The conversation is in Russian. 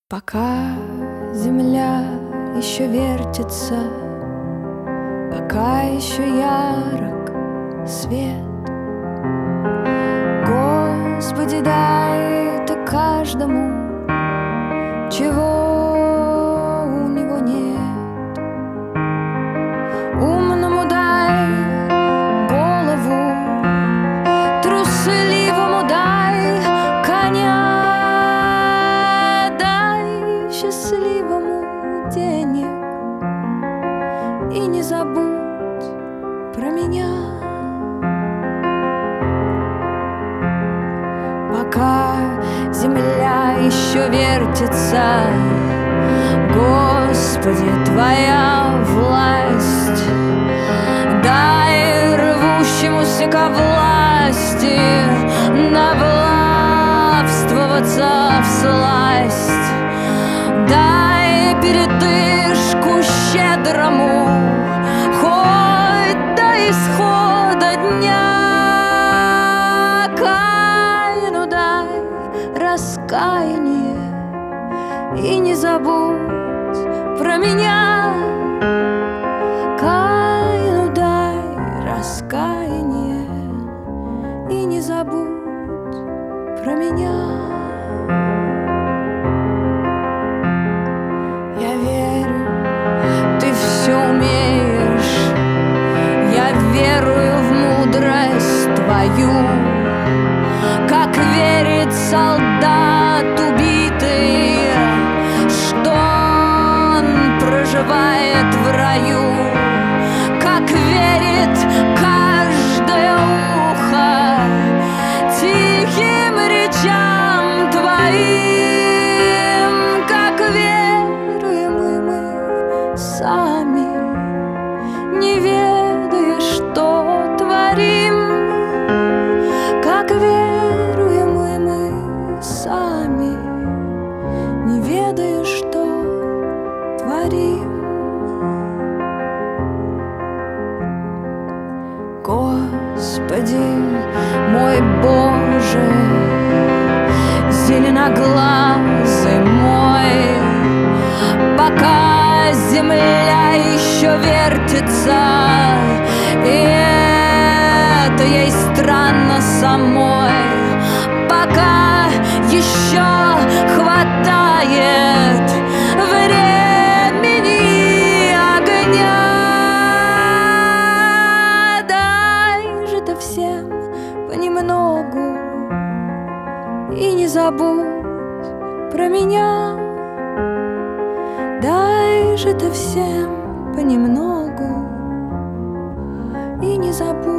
Пока земля еще вертится, пока еще ярок свет, Господи, дай Ты каждому, чего у него нет. Умному дай голову, трусливому дай коня, дай счастливому денег и не забудь про меня. Пока земля еще вертится, Господи, Твоя власть, дай рвущемуся ко власти навлавствоваться всласть, дай передышку щедрому хоть до исхода дня. Каину дай раскаяние и не забудь про меня. Каину дай раскаяние и не забудь про меня. Я верю, Ты все умеешь, я верую в мудрость Твою, как верит солдат убитый, что он проживает в раю, как верит каждое ухо тихим речам Твоим, как веруем и мы сами, не ведая, что творим, как веруем и мы сами, не ведая, что творим. Господи, мой Боже, зеленоглазый мой, пока земля еще вертится, и это ей странно самой, пока еще хватает времени и огня, дай же Ты всем понемногу и не забудь про меня. Дай же Ты всем понемногу и не забудь